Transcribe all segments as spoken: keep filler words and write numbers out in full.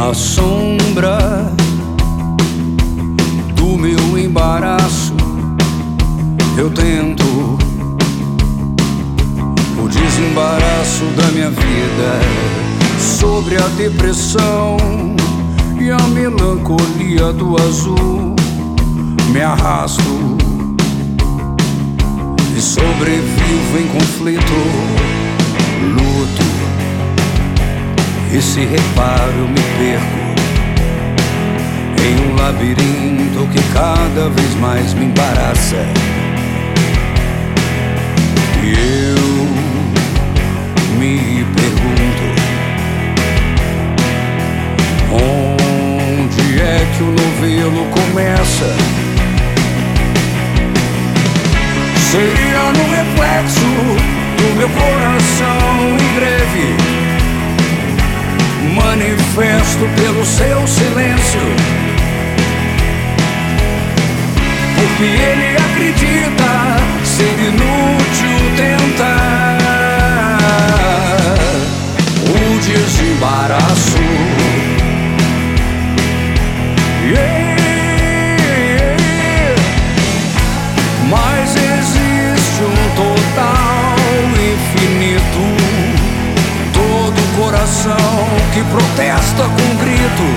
a sombra do meu embaraço. Eu tento o desembaraço da minha vida sobre a depressão e a melancolia do azul. Me arrasto e sobrevivo em conflito, luto, e se reparo eu me perco em um labirinto que cada vez mais me embaraça. E eu me pergunto, onde é que o novelo começa? Seria no reflexo do meu coração em greve, manifesto pelo seu silêncio, porque ele acredita ser inútil tentar o desembaraço. Yeah. Mas existe um total infinito, todo coração que protesta com grito,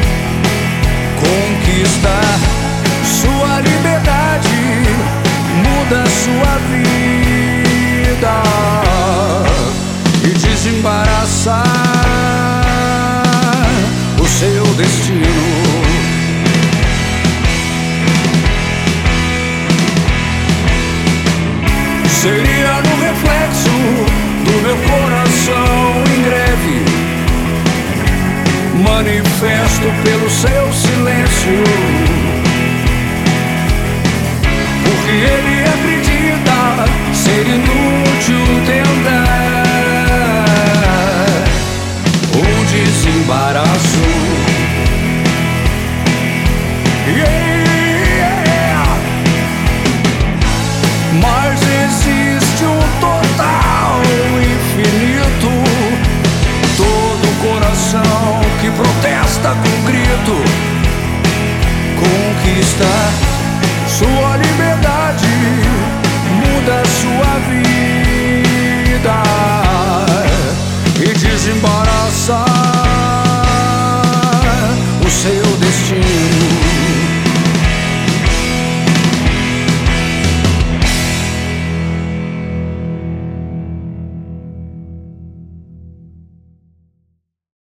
conquistar sua liberdade, muda sua vida e desembaraçar o seu destino. Seria no reflexo do meu coração em greve, manifesto pelo seu silêncio, porque ele acredita